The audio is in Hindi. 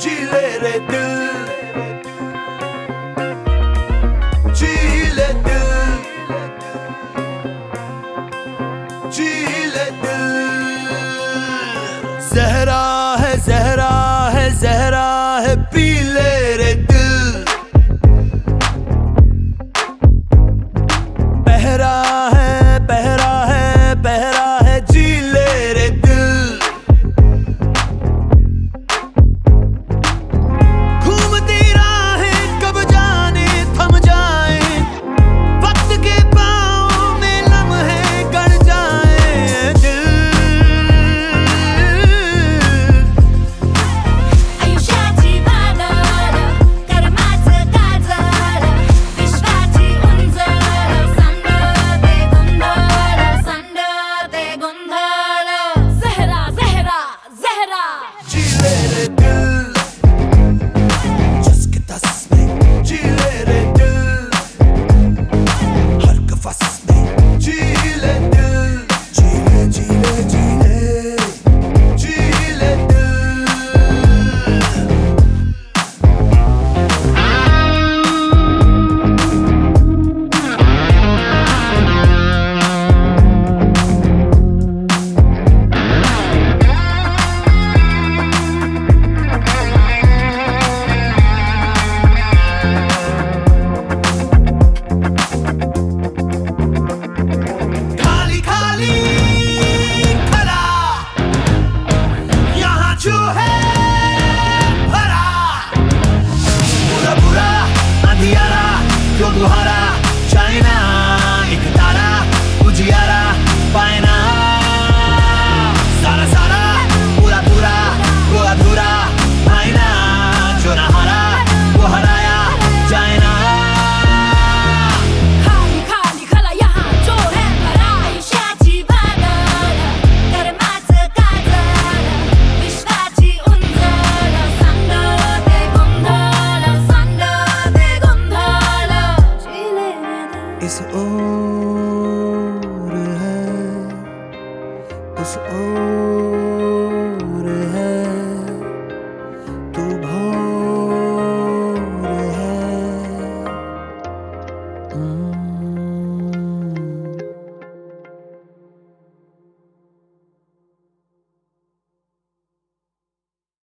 जी ले रे दिल, जी ले दिल, जी ले दिल। जहरा है जहरा है जहरा है पी ले रे दिल, पहरा है पहरा है पहरा है जी ले रे दिल। घूमती राहें कब जाने थम जाए, वक्त के पाँव में लम्हे गड़ जाए दिल। आयुष्याची बादल कर्माचं काजल, विश्वाची उंजळ सांड ते गोंधळ जहरा जहरा जहरा जी ले रे दिल, जिसके दस में जी ले रे दिल, हर कफस में जी ले दिल, जी ले जी ले जी ले जी ले दिल। खाली खाली खड़ा यहाँ जो है भरा, बुरा बुरा अंधियारा क्यों गुहारा, चाइना एक तारा उजियारा।